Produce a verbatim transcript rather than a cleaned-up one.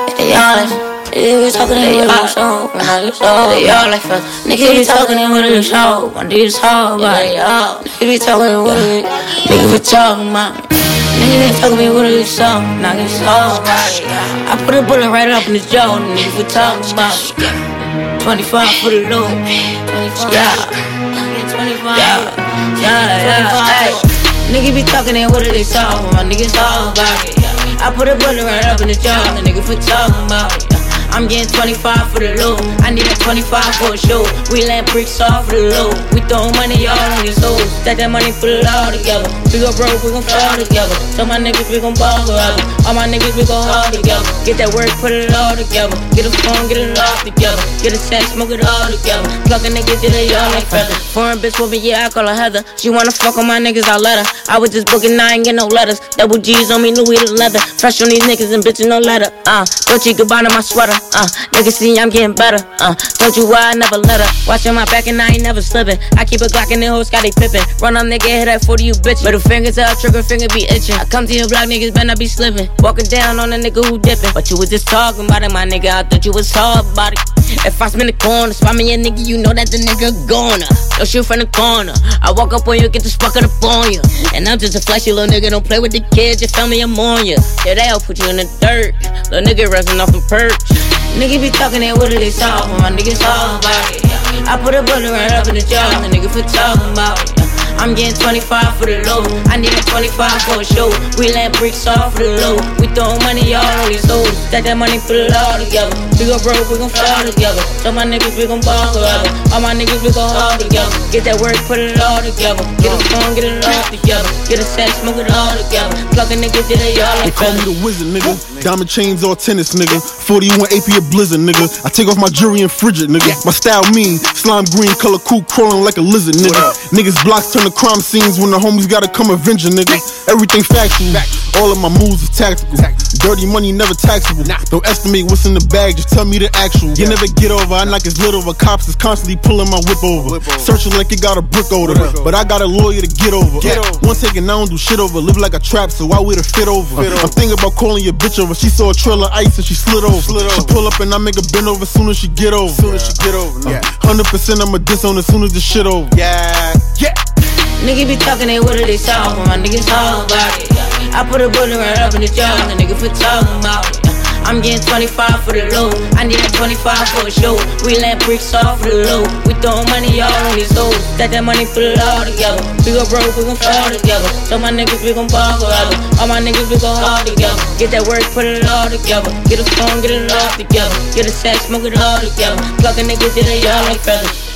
They all like, nigga be talking in with a show, when I get so. They all like, nigga be talking in with a show, when they just talk about it, y'all. Nigga be talking with it, nigga be talking about it. Nigga be talking me with a show, now get so about it. I put a bullet right up in his jaw, nigga be talking about it. twenty-five for the loop, yeah, twenty-five, yeah, yeah, yeah, hey. Nigga be talking in with a show, my niggas talk about it. I put a bullet right up in his jaw, the nigga for talking about it. I'm getting twenty-five for the loot. I need a twenty-five for a show. We land bricks off for the loot. We throwin' money all on these hoes. Stack that money, put it all together. We go broke, we gon' fall together. So my niggas, we gon' ball forever. All my niggas, we gon' haul together. Get that work, put it all together. Get a phone, get it all together. Get a sack, smoke it all together. Plug a nigga, get it all like feather. Foreign bitch with me, yeah, I call her Heather. She wanna fuck on my niggas, I let her. I was just booking, I ain't get no letters. Double G's on me, Louis the leather. Fresh on these niggas and bitches, no letter. Uh, Dolce Gabbana, my sweater. Uh, niggas see I'm getting better. Uh, told you why I never let her. Watching my back and I ain't never slipping. I keep a Glock in the whole Scotty Pippen. Run on nigga, hit that forty, you bitch. Middle fingers up, trigger finger be itching. I come to your block, niggas better not be slipping. Walking down on a nigga who dipping. But you was just talking about it, my nigga. I thought you was hard about it. If I spin the corner, spot me a nigga, you know that the nigga gonna. Don't shoot from the corner. I walk up on you, get this fucking up on you. And I'm just a flashy little nigga, don't play with the kids, just tell me I'm on you. Yeah, they'll put you in the dirt. Little nigga resting off a perch. Nigga be talking that what they talk, my niggas talk about it. I put a bullet right up in the jaw, the nigga for talking about it. I'm getting twenty-five for the low. I need a twenty-five for a show. We land bricks off for the low. We throwin' money all on these hoes. Stack that money, put it all together. We go broke, we gon' fall together. So my niggas, we gon' ball forever. All my niggas, we gon' haul together. Get that work, put it all together. Get a phone, get it all together. Get a sack, smoke it all together. Plug a nigga, get it all like they call me the wizard, nigga. Diamond chains or tennis, nigga. forty-one A P a blizzard, nigga. I take off my jewelry and frigid, nigga. My style mean, slime green, color cool, crawling like a lizard, nigga. Niggas blocks turn to crime scenes when the homies gotta come avenge a nigga. Everything factual, all of my moves is tactical. Dirty money never taxable. Don't estimate what's in the bag, just tell me the actual. You never get over, I knock his lid over. Cops is constantly pulling my whip over. Searching like it got a brick odor, but I got a lawyer to get over. One taking, I don't do shit over. Live like a trap, so why would it fit over? I'm thinking about calling your bitch over. She saw a trail of ice and she slid over. She pull up and I make a bend over soon as she get over. Soon as she get over, yeah. one hundred percent I'ma diss on as soon as the shit over. Yeah, yeah. Nigga be talking they what they talk, my niggas talk about it. I put a bullet right up in the jaw, the nigga for talking about it. I'm getting twenty-five for the low. I need a twenty-five for a show. We land bricks off for the low. We throwin' money all on these hoes. Stack that money, put it all together. We go broke, we gon' fall together. So my niggas, we gon' ball forever. All my niggas, we gon' haul together. Get that work, put it all together. Get a phone, get it all together. Get a sack, smoke it all together. Plug a nigga, get it all like feathers.